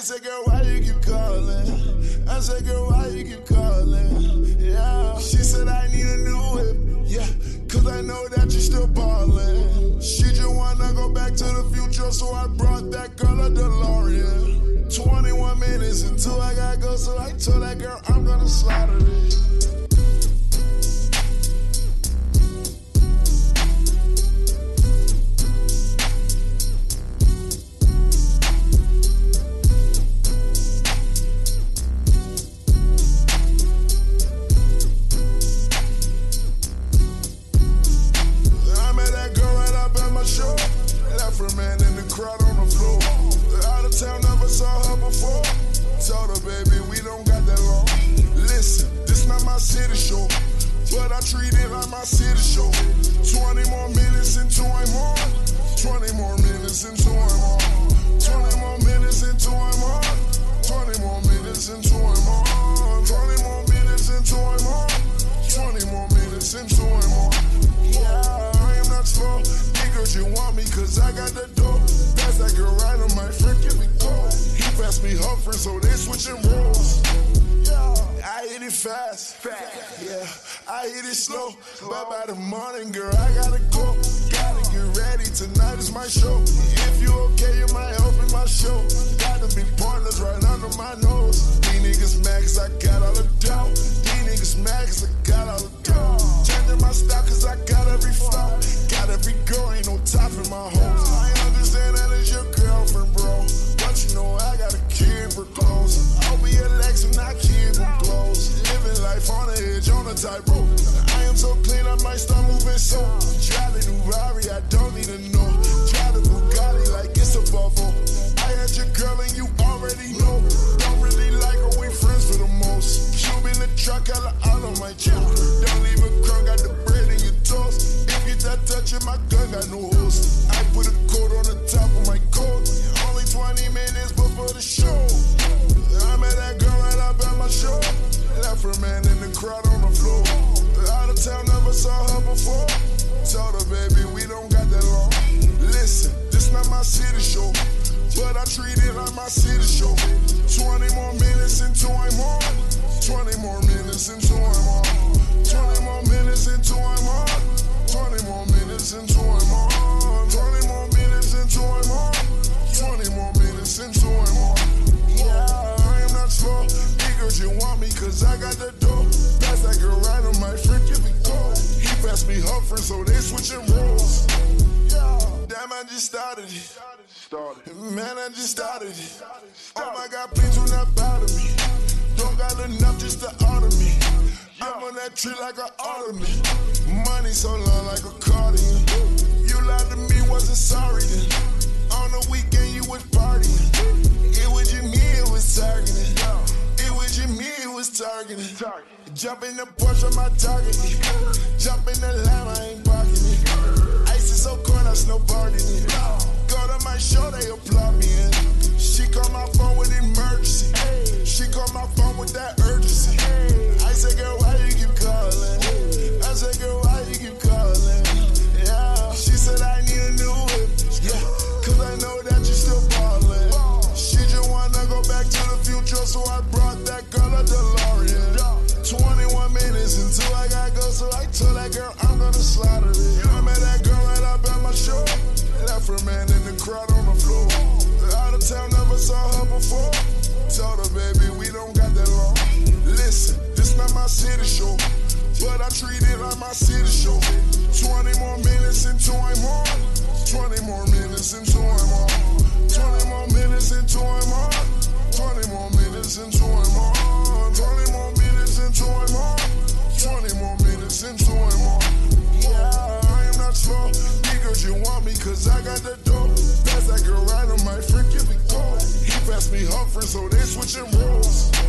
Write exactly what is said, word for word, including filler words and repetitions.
said, girl, why you keep calling? I said, girl, why you keep calling? Yeah. She said, I need a new whip. Yeah, cause I know that you're still ballin'. She just wanna go back to the future, so I brought that girl a DeLorean. twenty-one minutes until I gotta go, so I told that girl I'm gonna slaughter it. Jump in the Porsche, my target. Jump in the Lamb, I ain't parking it. Ice is so cold, I snowboarding it. Go to my show, they applaud me in. She call my phone with emergency. She call my phone with that urgency. I said, girl, why you keep calling? I said, girl, why you keep calling? Yeah. She said, I need a new whip. Yeah, cause I know that you still ballin'. She just wanna go back to the future, so I brought that girl a DeLorean. twenty-one minutes until I gotta go, so I told that girl I'm gonna slaughter it. I met that girl right up at my show. Left her man in the crowd on the floor. Out of town, never saw her before. Told her, baby, we don't got that long. Listen, this not my city show, but I treat it like my city show. twenty more minutes until I'm on. twenty more minutes until I'm on. twenty more minutes until I'm on. twenty more minutes until I'm on. twenty more minutes until I'm on. twenty more minutes until I'm on. Yeah, I am not slow. Because you want me, cause I got the dough. Pass that girl right on my freaking go. He passed me Humphrey, so they switching roles.